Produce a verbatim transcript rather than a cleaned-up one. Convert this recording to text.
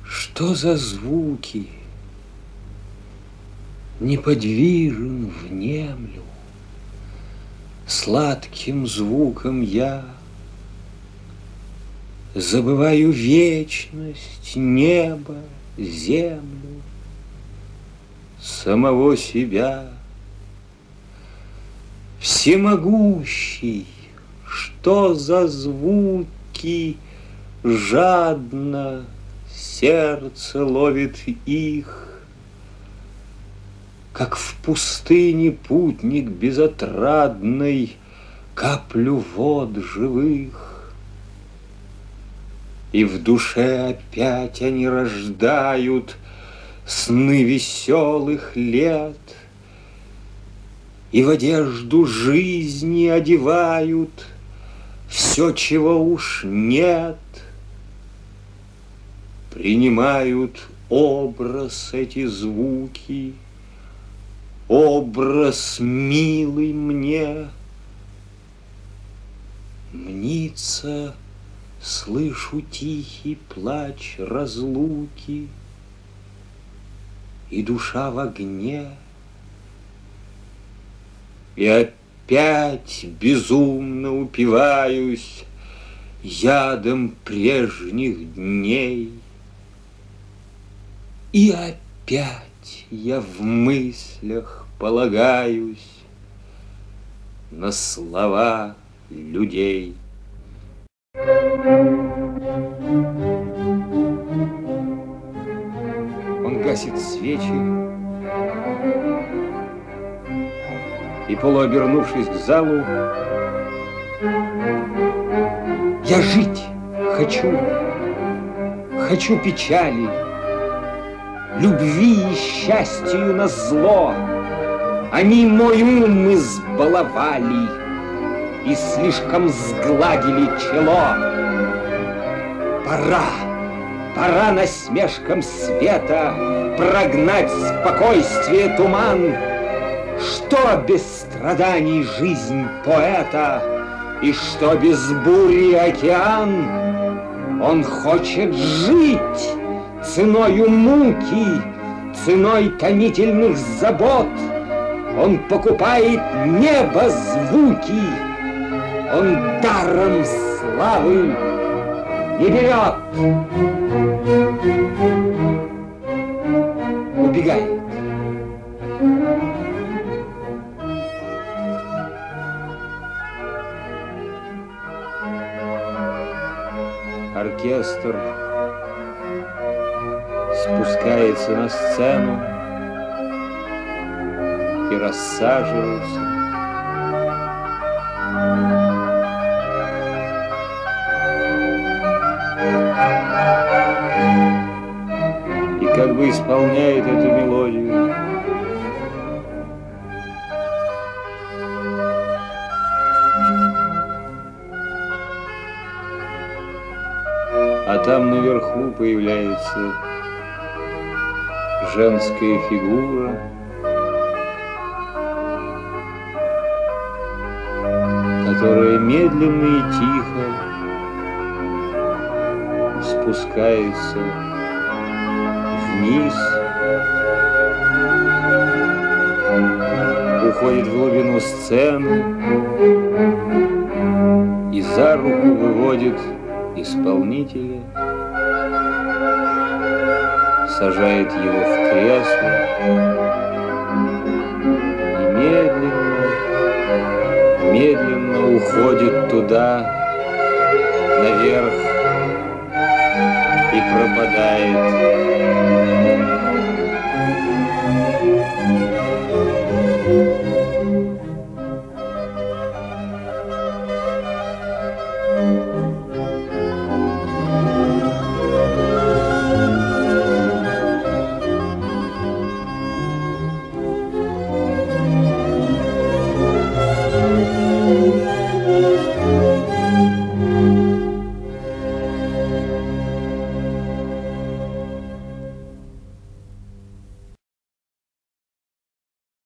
Что за звуки? Неподвижен внемлю, сладким звуком я забываю вечность, небо, землю, самого себя. Всемогущий, что за звуки жадно сердце ловит их, как в пустыне путник безотрадный каплю вод живых. И в душе опять они рождают сны веселых лет, и в одежду жизни одевают все, чего уж нет. Принимают образ эти звуки, образ милый мне. Мнится, слышу тихий плач разлуки, и душа в огне. И опять безумно упиваюсь ядом прежних дней. И опять я в мыслях полагаюсь на слова людей. Он гасит свечи и, полуобернувшись к залу: я жить хочу, хочу печали, любви и счастью назло. Они мой ум избаловали и слишком сгладили чело. Пора, пора насмешкам света прогнать спокойствие туман. Что без страданий жизнь поэта, и что без бури океан? Он хочет жить ценою муки, ценой томительных забот. Он покупает небо звуки, он даром славы не берет. Убегает. Оркестр спускается на сцену и рассаживается. И как бы исполняет эту мелодию. А там наверху появляется женская фигура, которая медленно и тихо спускается вниз, уходит в глубину сцены и за руку выводит исполнителя, сажает его в кресло и медленно, медленно уходит туда,